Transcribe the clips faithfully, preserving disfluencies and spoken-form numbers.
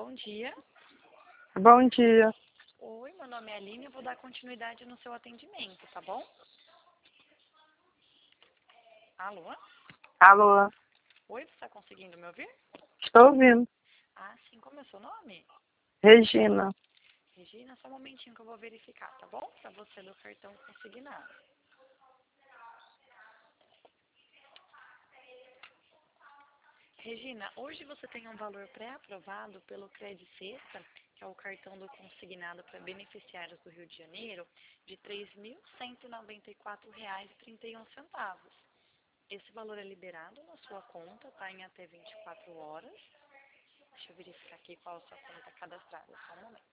Bom dia. Bom dia. Oi, meu nome é Aline, eu vou dar continuidade no seu atendimento, tá bom? Alô? Alô? Oi, você está conseguindo me ouvir? Estou ouvindo. Ah, sim, como é o seu nome? Regina. Regina, só um momentinho que eu vou verificar, tá bom? Para você do cartão consignado. Regina, hoje você tem um valor pré-aprovado pelo Credit Sexta, que é o cartão do consignado para beneficiários do Rio de Janeiro, de três mil cento e noventa e quatro reais e trinta e um centavos. Esse valor é liberado na sua conta, tá? Em até vinte e quatro horas. Deixa eu verificar aqui qual a sua conta cadastrada, só um momento.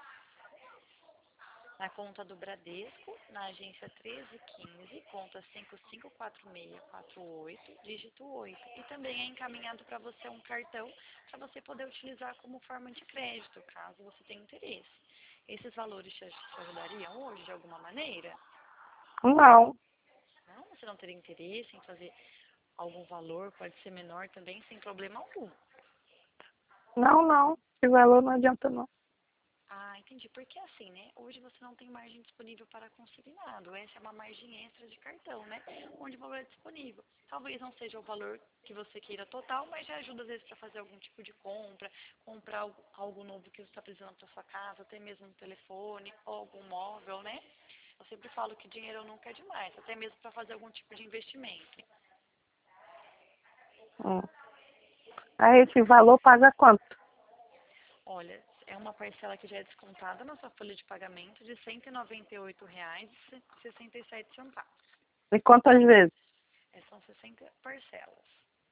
Na conta do Bradesco, na agência treze quinze, conta cinco cinco quatro seis quatro oito, dígito oito. E também é encaminhado para você um cartão para você poder utilizar como forma de crédito, caso você tenha interesse. Esses valores te te ajudariam hoje de alguma maneira? Não. Não? Você não teria interesse em fazer algum valor, pode ser menor também, sem problema algum. Não, não. Esse valor não adianta não. Ah, entendi. Porque assim, né? Hoje você não tem margem disponível para consignado. Essa é uma margem extra de cartão, né? Onde o valor é disponível. Talvez não seja o valor que você queira total, mas já ajuda às vezes para fazer algum tipo de compra, comprar algo, algo novo que você está precisando para sua casa, até mesmo um telefone ou algum móvel, né? Eu sempre falo que dinheiro nunca é demais, até mesmo para fazer algum tipo de investimento. Hum. Aí esse valor paga quanto? Olha, é uma parcela que já é descontada na sua folha de pagamento de cento e noventa e oito reais e sessenta e sete centavos. E quantas vezes? É, são sessenta parcelas.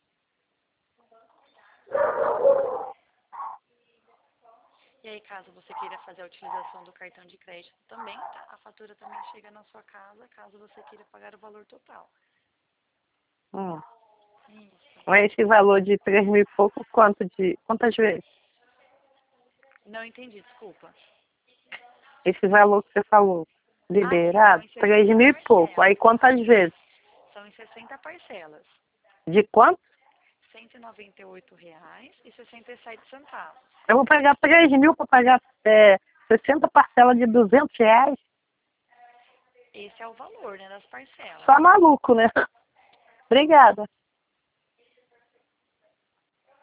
E aí, caso você queira fazer a utilização do cartão de crédito também, tá? A fatura também chega na sua casa, caso você queira pagar o valor total. Hum. Isso. Mas esse valor de três mil e pouco, quanto de, quantas vezes? Não entendi, desculpa. Esse valor que você falou. Ah, sim, são Liberado? em Três sessenta mil e pouco. Aí parcelas. quantas vezes? São em sessenta parcelas. De quanto? cento e noventa e oito reais e sessenta e sete centavos. Eu vou pagar três mil para pagar é, sessenta parcelas de duzentos reais? Esse é o valor, né, das parcelas. Só maluco, né? Obrigada.